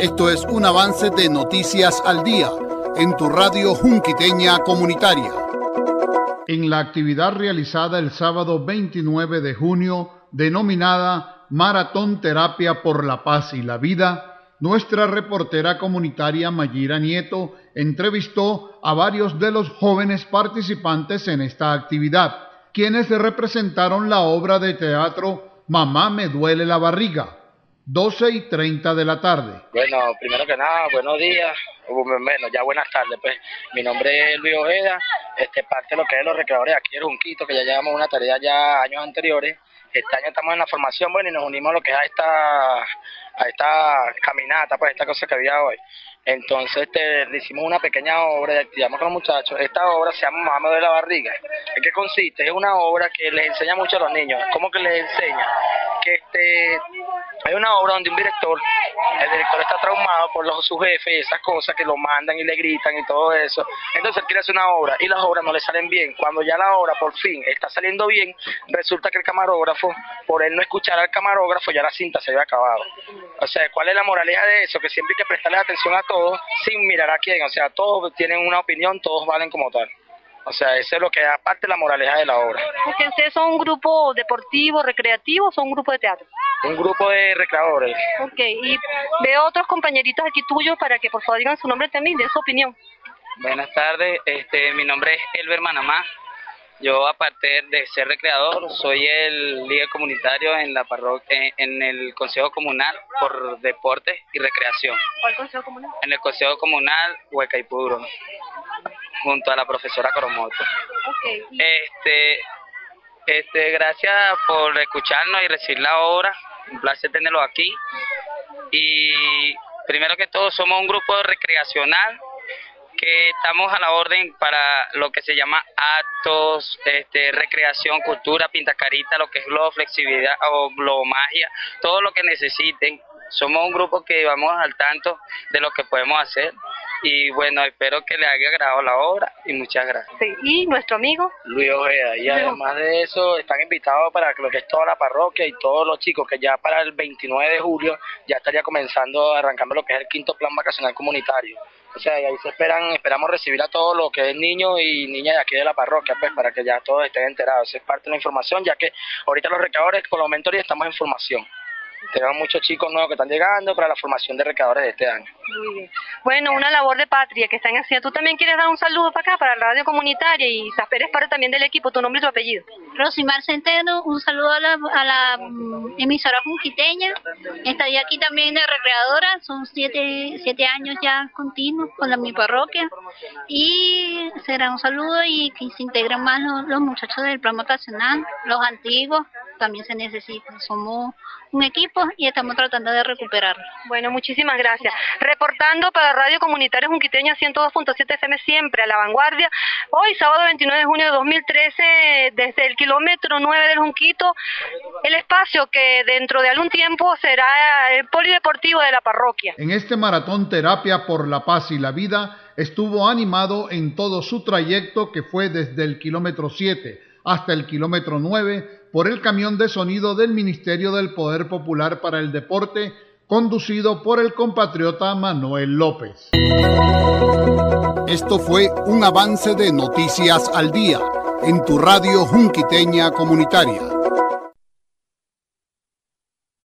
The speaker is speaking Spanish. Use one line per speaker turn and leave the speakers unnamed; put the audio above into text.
Esto es un avance de Noticias al Día en tu radio junquiteña comunitaria. En la actividad realizada el sábado 29 de junio, denominada Maratón Terapia por la Paz y la Vida, nuestra reportera comunitaria Mayira Nieto entrevistó a varios de los jóvenes participantes en esta actividad, quienes representaron la obra de teatro Mamá me duele la barriga, 12:30 de la tarde.
Bueno, primero que nada, buenos días, bueno, ya buenas tardes, pues. Mi nombre es Luis Ojeda, parte de lo que es los recreadores aquí en Junquito, que ya llevamos una tarea ya años anteriores. Este año estamos en la formación, bueno, y nos unimos a lo que es a esta caminata, pues, esta cosa que había hoy. Entonces le hicimos una pequeña obra y activamos con los muchachos. Esta obra se llama Mamá me duele la barriga. ¿En qué consiste? Es una obra que les enseña mucho a los niños. ¿Cómo que les enseña? Que hay una obra donde el director está traumado por sus jefes y esas cosas que lo mandan y le gritan y todo eso. Entonces él quiere hacer una obra y las obras no le salen bien. Cuando ya la obra por fin está saliendo bien, resulta que el camarógrafo, por él no escuchar al camarógrafo, ya la cinta se había acabado. O sea, ¿cuál es la moraleja de eso? Que siempre hay que prestarle atención a todos sin mirar a quién. O sea, todos tienen una opinión, todos valen como tal. O sea, eso es lo que es aparte la moraleja de la obra.
Porque ustedes son un grupo deportivo, recreativo, o son un grupo de teatro.
Un grupo de recreadores.
Ok, y veo otros compañeritos aquí tuyos para que por favor digan su nombre también, den su opinión.
Buenas tardes, mi nombre es Elber Manamá. Yo, aparte de ser recreador, soy el líder comunitario en la parroquia, en el Consejo Comunal por Deportes y Recreación.
¿Cuál Consejo Comunal?
En el Consejo Comunal Huecaipuro, junto a la profesora Coromoto.
Okay.
Gracias por escucharnos y recibir la obra. Un placer tenerlo aquí. Y primero que todo, somos un grupo recreacional que estamos a la orden para lo que se llama actos, recreación, cultura, pintacarita, lo que es globo, flexibilidad o globomagia, todo lo que necesiten. Somos un grupo que vamos al tanto de lo que podemos hacer y bueno, espero que les haya agradado la obra y muchas gracias.
Sí, y nuestro amigo
Luis Ojeda, y además de eso están invitados para lo que es toda la parroquia y todos los chicos que ya para el 29 de julio ya estaría arrancando lo que es el 5º plan vacacional comunitario. O sea, y ahí esperamos recibir a todos los que es niños y niñas de aquí de la parroquia, pues, para que ya todos estén enterados. Esa es parte de la información, ya que ahorita los recreadores, por los mentores, estamos en formación. Tenemos muchos chicos nuevos que están llegando para la formación de recreadores de este año.
Muy bien. Bueno, una labor de patria que están haciendo. ¿Tú también quieres dar un saludo para acá, para la radio comunitaria? Y eres parte también del equipo, tu nombre y tu apellido.
Rosimar Centeno, un saludo a la emisora junquiteña. Estoy aquí también de recreadora, son 7 años ya continuos con mi parroquia. Y será un saludo y que se integren más los muchachos del plan vacacional, los antiguos, también se necesitan. Somos un equipo y estamos tratando de recuperarlo.
Bueno, muchísimas gracias. Reportando para Radio Comunitaria Junquiteña 102.7 FM, siempre a la vanguardia. Hoy, sábado 29 de junio de 2013, desde el kilómetro 9 del Junquito, el espacio que dentro de algún tiempo será el polideportivo de la parroquia.
En este maratón Terapia por la Paz y la Vida estuvo animado en todo su trayecto, que fue desde el kilómetro 7 hasta el kilómetro 9, por el camión de sonido del Ministerio del Poder Popular para el Deporte, conducido por el compatriota Manuel López. Esto fue un avance de Noticias al Día en tu radio junquiteña comunitaria.